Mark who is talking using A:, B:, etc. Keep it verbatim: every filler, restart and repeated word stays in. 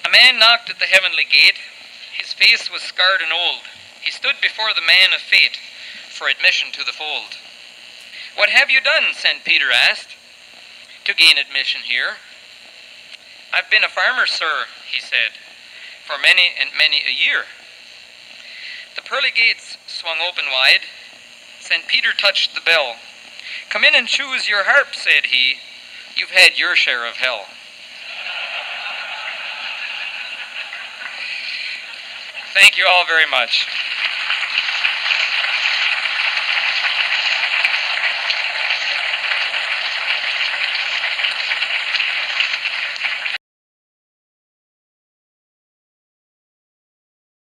A: A man knocked at the heavenly gate. His face was scarred and old. He stood before the man of fate for admission to the fold. "What have you done?" Saint Peter asked, "to gain admission here?" "I've been a farmer, sir," he said, "for many and many a year." The pearly gates swung open wide. Saint Peter touched the bell. "Come in and choose your harp," said he. "You've had your share of hell." Thank you all very much.